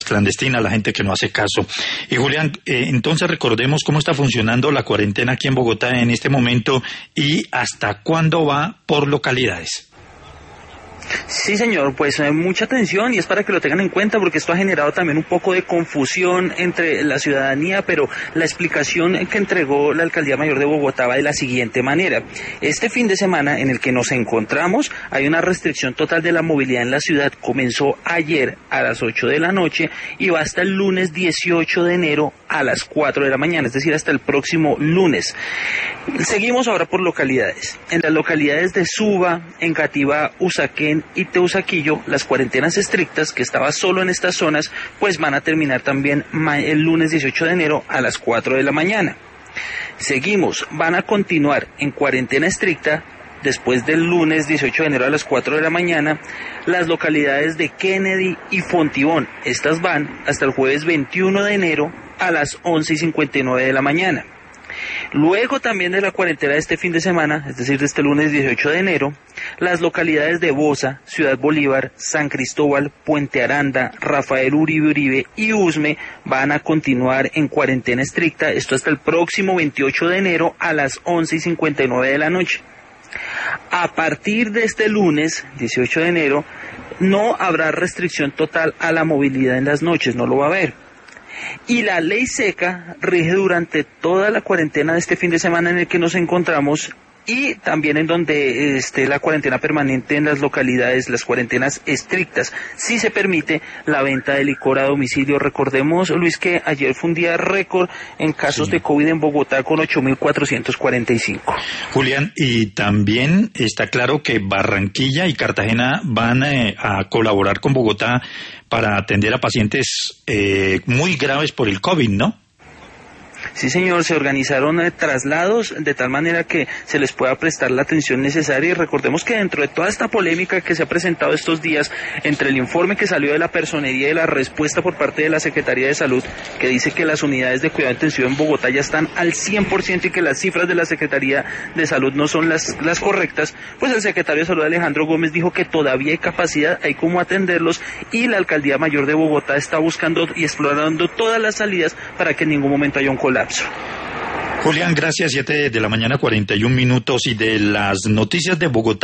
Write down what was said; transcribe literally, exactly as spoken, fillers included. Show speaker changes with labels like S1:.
S1: clandestinas, la gente que no hace caso. Y Julián, eh, entonces recordemos cómo está funcionando la cuarentena aquí en Bogotá en este momento y hasta cuándo va por localidades.
S2: Sí, señor, pues eh, mucha atención y es para que lo tengan en cuenta porque esto ha generado también un poco de confusión entre la ciudadanía, pero la explicación que entregó la Alcaldía Mayor de Bogotá va de la siguiente manera. Este fin de semana en el que nos encontramos hay una restricción total de la movilidad en la ciudad. Comenzó ayer a las ocho de la noche y va hasta el lunes dieciocho de enero a las cuatro de la mañana, es decir, hasta el próximo lunes. Seguimos ahora por localidades. En las localidades de Suba, Engativá, Usaquén y Teusaquillo, las cuarentenas estrictas, que estaba solo en estas zonas, pues van a terminar también el lunes dieciocho de enero a las cuatro de la mañana. Seguimos, van a continuar en cuarentena estricta después del lunes dieciocho de enero a las cuatro de la mañana, las localidades de Kennedy y Fontibón. Estas van hasta el jueves veintiuno de enero a las once y cincuenta y nueve de la mañana. Luego también de la cuarentena de este fin de semana, es decir, de este lunes dieciocho de enero, las localidades de Bosa, Ciudad Bolívar, San Cristóbal, Puente Aranda, Rafael Uribe Uribe y Usme van a continuar en cuarentena estricta, esto hasta el próximo veintiocho de enero a las once y cincuenta y nueve de la noche. A partir de este lunes dieciocho de enero no habrá restricción total a la movilidad en las noches, no lo va a haber. Y la ley seca rige durante toda la cuarentena de este fin de semana en el que nos encontramos y también en donde esté la cuarentena permanente en las localidades, las cuarentenas estrictas. Sí se permite la venta de licor a domicilio. Recordemos, Luis, que ayer fue un día récord en casos sí. de COVID en Bogotá con ocho mil cuatrocientos cuarenta y cinco.
S1: Julián, y también está claro que Barranquilla y Cartagena van eh, a colaborar con Bogotá para atender a pacientes eh, muy graves por el COVID, ¿no?
S2: Sí, señor, se organizaron eh, traslados de tal manera que se les pueda prestar la atención necesaria y recordemos que dentro de toda esta polémica que se ha presentado estos días entre el informe que salió de la personería y la respuesta por parte de la Secretaría de Salud que dice que las unidades de cuidado intensivo en Bogotá ya están al cien por ciento y que las cifras de la Secretaría de Salud no son las, las correctas, pues el secretario de Salud Alejandro Gómez dijo que todavía hay capacidad, hay cómo atenderlos y la Alcaldía Mayor de Bogotá está buscando y explorando todas las salidas para que en ningún momento haya un colapso.
S1: Julián, gracias. Siete de la mañana, cuarenta y un minutos, y de las noticias de Bogotá.